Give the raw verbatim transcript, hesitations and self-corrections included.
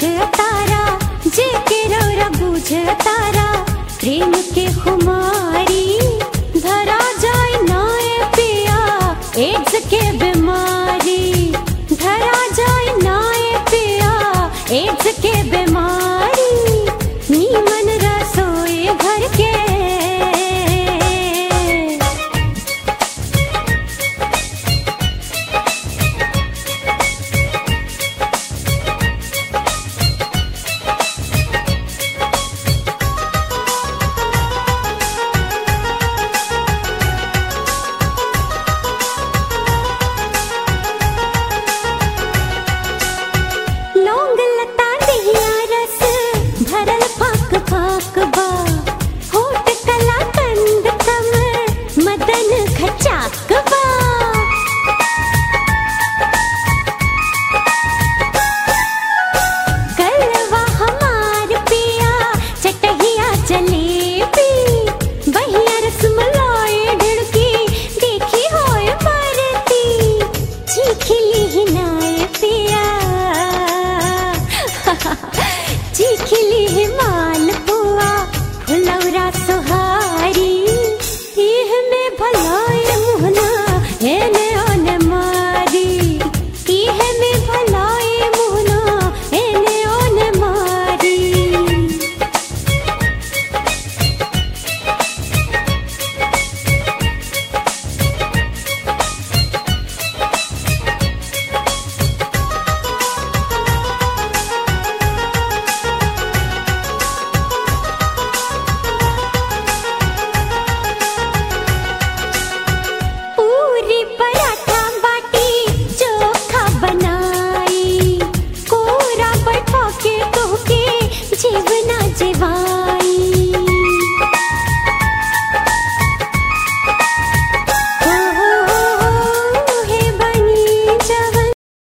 तारा जे के रौरा बुझ तारा प्रेम के खुमारी धरा जाए नाए पिया एड्स के बीमारी धरा जाए नाए पिया एड्स के बीमारी नीमन रसोई घर के लौंग लता दिया रस भरल फाक फाक बा होठ कला कंद कमर मदन खचाक बा कलवा हमार पिया चटहिया जलेबी बहिया रसमलाई ढिड़की देखी होए मरती चीखली हिनाए पिया चीखली हिमाल पुआ फुलौरा सोह